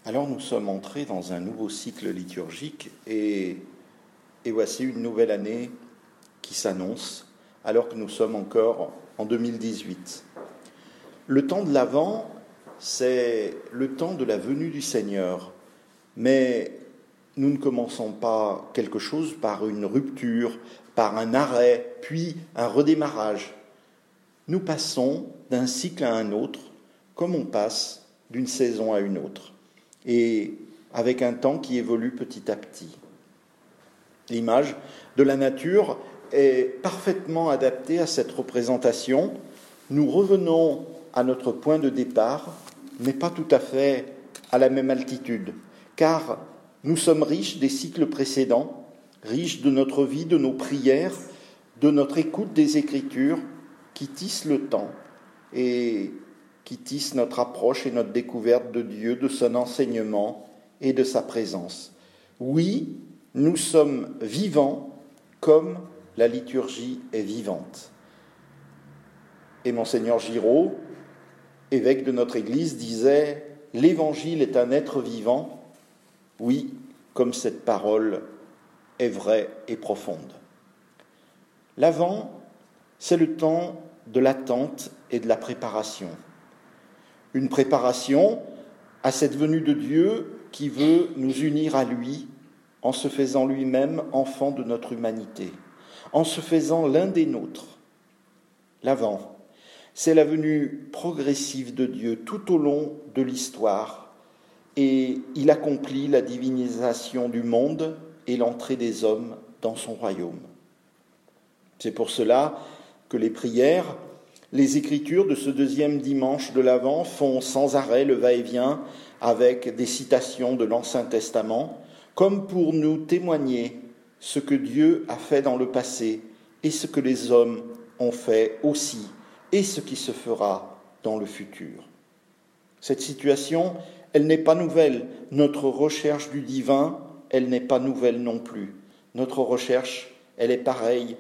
Alors nous sommes entrés dans un nouveau cycle liturgique et voici une nouvelle année qui s'annonce alors que nous sommes encore en 2018. Le temps de l'Avent, c'est le temps de la venue du Seigneur, mais nous ne commençons pas quelque chose par une rupture, par un arrêt, puis un redémarrage. Nous passons d'un cycle à un autre, comme on passe d'une saison à une autre, et avec un temps qui évolue petit à petit. L'image de la nature est parfaitement adaptée à cette représentation. Nous revenons à notre point de départ, mais pas tout à fait à la même altitude, car nous sommes riches des cycles précédents, riches de notre vie, de nos prières, de notre écoute des Écritures, qui tissent le temps et qui tissent notre approche et notre découverte de Dieu, de son enseignement et de sa présence. Oui, nous sommes vivants comme la liturgie est vivante. Et Monseigneur Giraud, évêque de notre Église, disait « L'Évangile est un être vivant ». Oui, comme cette parole est vraie et profonde. L'Avent, c'est le temps de l'attente et de la préparation. Une préparation à cette venue de Dieu qui veut nous unir à lui en se faisant lui-même enfant de notre humanité, en se faisant l'un des nôtres. L'Avent, c'est la venue progressive de Dieu tout au long de l'histoire et il accomplit la divinisation du monde et l'entrée des hommes dans son royaume. C'est pour cela que les prières, les Écritures de ce deuxième dimanche de l'Avent font sans arrêt le va-et-vient avec des citations de l'Ancien Testament, comme pour nous témoigner ce que Dieu a fait dans le passé et ce que les hommes ont fait aussi et ce qui se fera dans le futur. Cette situation, elle n'est pas nouvelle. Notre recherche du divin, elle n'est pas nouvelle non plus. Notre recherche, elle est pareille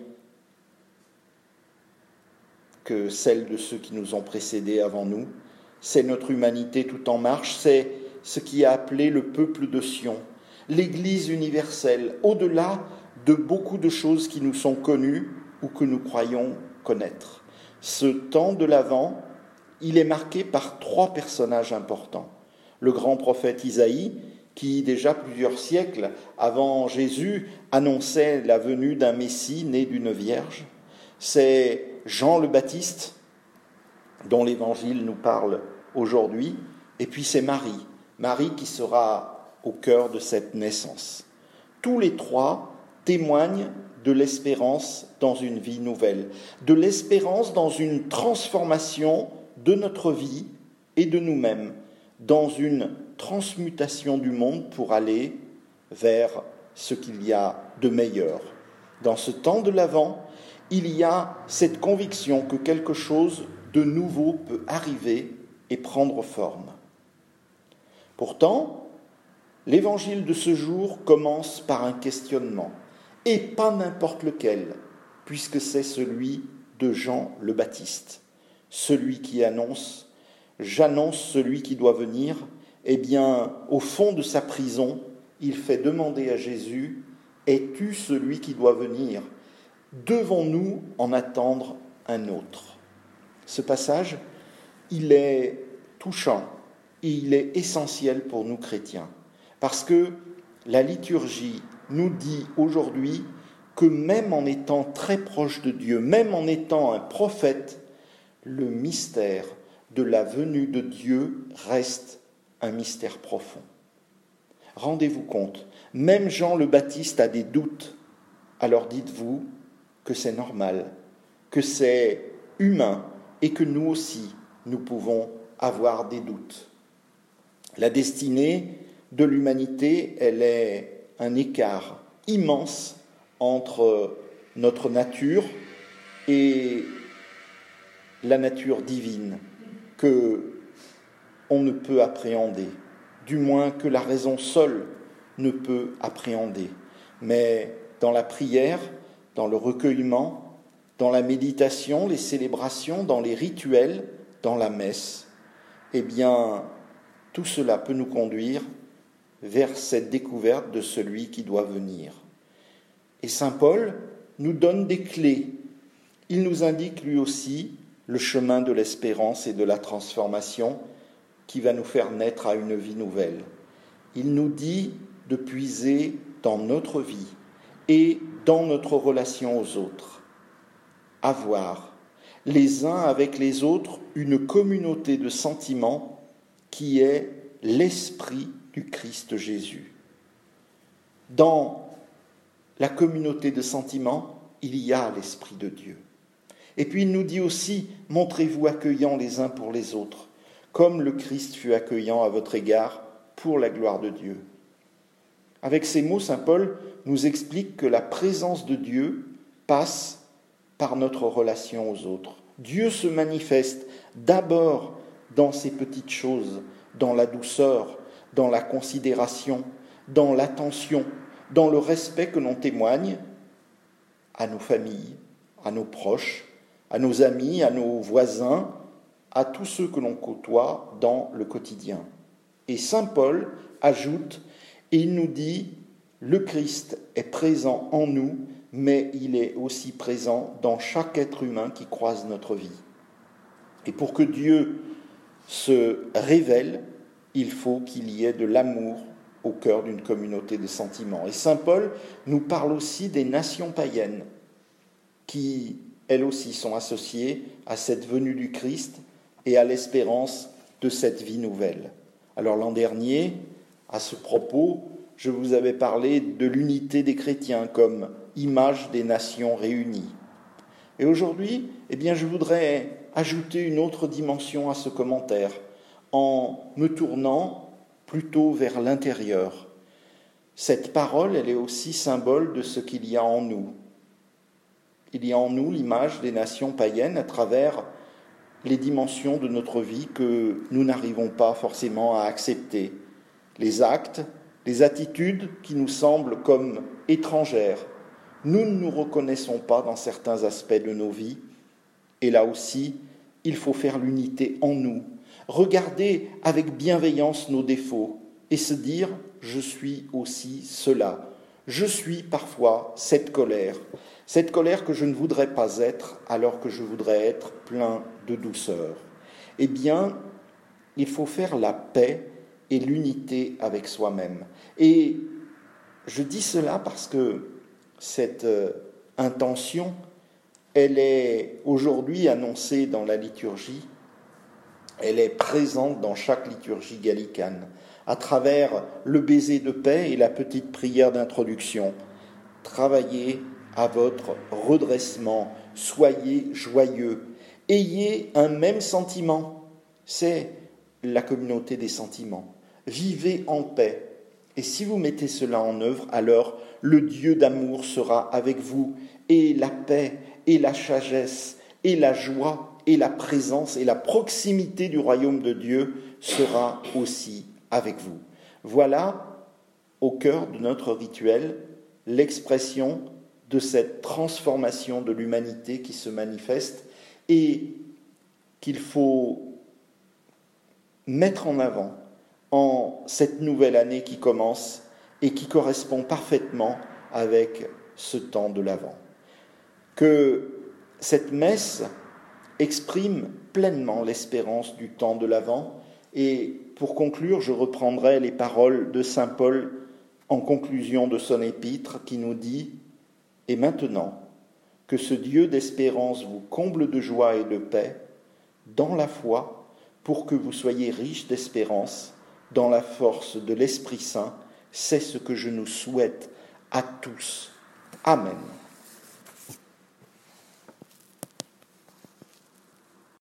que celle de ceux qui nous ont précédés avant nous. C'est notre humanité tout en marche, c'est ce qui a appelé le peuple de Sion, l'Église universelle, au-delà de beaucoup de choses qui nous sont connues ou que nous croyons connaître. Ce temps de l'Avent, il est marqué par 3 personnages importants. Le grand prophète Isaïe, qui déjà plusieurs siècles avant Jésus annonçait la venue d'un Messie né d'une Vierge. C'est Jean le Baptiste, dont l'Évangile nous parle aujourd'hui, et puis c'est Marie qui sera au cœur de cette naissance. Tous les 3 témoignent de l'espérance dans une vie nouvelle, de l'espérance dans une transformation de notre vie et de nous-mêmes, dans une transmutation du monde pour aller vers ce qu'il y a de meilleur. Dans ce temps de l'Avent, il y a cette conviction que quelque chose de nouveau peut arriver et prendre forme. Pourtant, l'évangile de ce jour commence par un questionnement, et pas n'importe lequel, puisque c'est celui de Jean le Baptiste, celui qui annonce « J'annonce celui qui doit venir », eh bien, au fond de sa prison, il fait demander à Jésus « Es-tu celui qui doit venir ?» Devons-nous en attendre un autre ? Ce passage, il est touchant et il est essentiel pour nous chrétiens, parce que la liturgie nous dit aujourd'hui que même en étant très proche de Dieu, même en étant un prophète, le mystère de la venue de Dieu reste un mystère profond. Rendez-vous compte, même Jean le Baptiste a des doutes, alors dites-vous que c'est normal, que c'est humain et que nous aussi, nous pouvons avoir des doutes. La destinée de l'humanité, elle est un écart immense entre notre nature et la nature divine que on ne peut appréhender, du moins que la raison seule ne peut appréhender. Mais dans la prière, dans le recueillement, dans la méditation, les célébrations, dans les rituels, dans la messe, eh bien, tout cela peut nous conduire vers cette découverte de celui qui doit venir. Et saint Paul nous donne des clés. Il nous indique lui aussi le chemin de l'espérance et de la transformation qui va nous faire naître à une vie nouvelle. Il nous dit de puiser dans notre vie et dans notre relation aux autres. Avoir les uns avec les autres une communauté de sentiments qui est l'esprit du Christ Jésus. Dans la communauté de sentiments, il y a l'Esprit de Dieu. Et puis il nous dit aussi, montrez-vous accueillants les uns pour les autres, comme le Christ fut accueillant à votre égard pour la gloire de Dieu. Avec ces mots, saint Paul nous explique que la présence de Dieu passe par notre relation aux autres. Dieu se manifeste d'abord dans ces petites choses, dans la douceur, dans la considération, dans l'attention, dans le respect que l'on témoigne à nos familles, à nos proches, à nos amis, à nos voisins, à tous ceux que l'on côtoie dans le quotidien. Et saint Paul ajoute, et il nous dit, le Christ est présent en nous, mais il est aussi présent dans chaque être humain qui croise notre vie. Et pour que Dieu se révèle, il faut qu'il y ait de l'amour au cœur d'une communauté de sentiments. Et saint Paul nous parle aussi des nations païennes qui, elles aussi, sont associées à cette venue du Christ et à l'espérance de cette vie nouvelle. Alors l'an dernier, à ce propos, je vous avais parlé de l'unité des chrétiens comme image des nations réunies. Et aujourd'hui, je voudrais ajouter une autre dimension à ce commentaire en me tournant plutôt vers l'intérieur. Cette parole, elle est aussi symbole de ce qu'il y a en nous. Il y a en nous l'image des nations païennes à travers les dimensions de notre vie que nous n'arrivons pas forcément à accepter. Les actes, les attitudes qui nous semblent comme étrangères. Nous ne nous reconnaissons pas dans certains aspects de nos vies. Et là aussi, il faut faire l'unité en nous. Regarder avec bienveillance nos défauts et se dire « je suis aussi cela ». Je suis parfois cette colère que je ne voudrais pas être alors que je voudrais être plein de douceur. Eh bien, il faut faire la paix et l'unité avec soi-même. Et je dis cela parce que cette intention, elle est aujourd'hui annoncée dans la liturgie, elle est présente dans chaque liturgie gallicane, à travers le baiser de paix et la petite prière d'introduction. Travaillez à votre redressement, soyez joyeux, ayez un même sentiment, c'est la communauté des sentiments. Vivez en paix, et si vous mettez cela en œuvre, alors le Dieu d'amour sera avec vous, et la paix, et la sagesse, et la joie, et la présence, et la proximité du royaume de Dieu sera aussi avec vous. Voilà, au cœur de notre rituel, l'expression de cette transformation de l'humanité qui se manifeste et qu'il faut mettre en avant en cette nouvelle année qui commence et qui correspond parfaitement avec ce temps de l'Avent. Que cette messe exprime pleinement l'espérance du temps de l'Avent. Et pour conclure, je reprendrai les paroles de saint Paul en conclusion de son épître qui nous dit « Et maintenant, que ce Dieu d'espérance vous comble de joie et de paix dans la foi pour que vous soyez riches d'espérance dans la force de l'Esprit Saint, c'est ce que je nous souhaite à tous. Amen.